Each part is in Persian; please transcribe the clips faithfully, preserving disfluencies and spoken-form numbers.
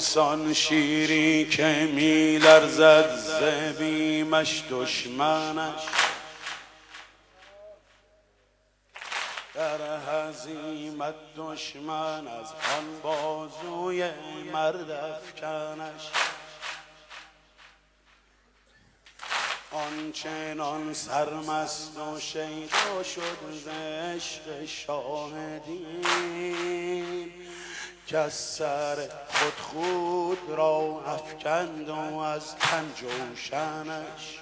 آنسان شیری که می لرزد ز بیمش دشمنش، در هزیمت دشمن از آن بازوی مرد افکنش. آنچنان سرمست و شیدا شد ز عشق شاهدین که از سر خود خود را افکند و از تن جوشنش.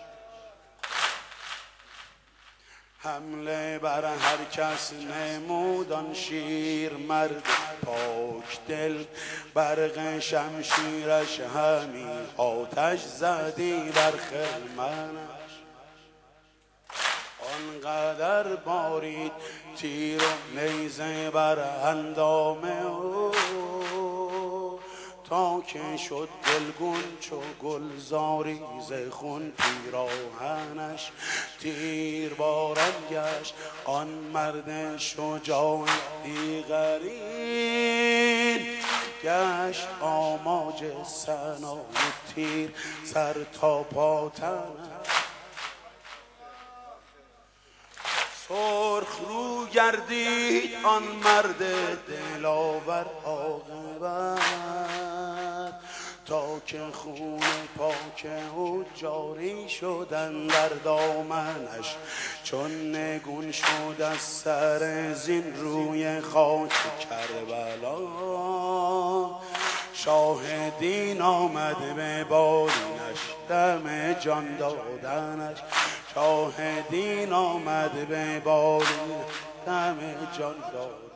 حمله بر هر کس نمود آن شیر مرد پاک دل، برق شمشیرش همی آتش زدی بر خرمنش. آنقدر بارید تیر و نیزه بر اندام او تا که شد دلگون چو گلزاری ز خون پیراهنش. تیر باران گشت آن مرد شجاع دیگرین، گشت آماج ثنای تیر سر تا پا تنش. سرخ رو گردید آن مرد دلاور عاقبت تا که خون پاک او جاری شدن در دامنش. چون نگون شد از سر زین روی خاک کربلا، شاهدین آمد به بالینش دم جان دادنش. شاهدین آمد به بالین دم جان دادنش.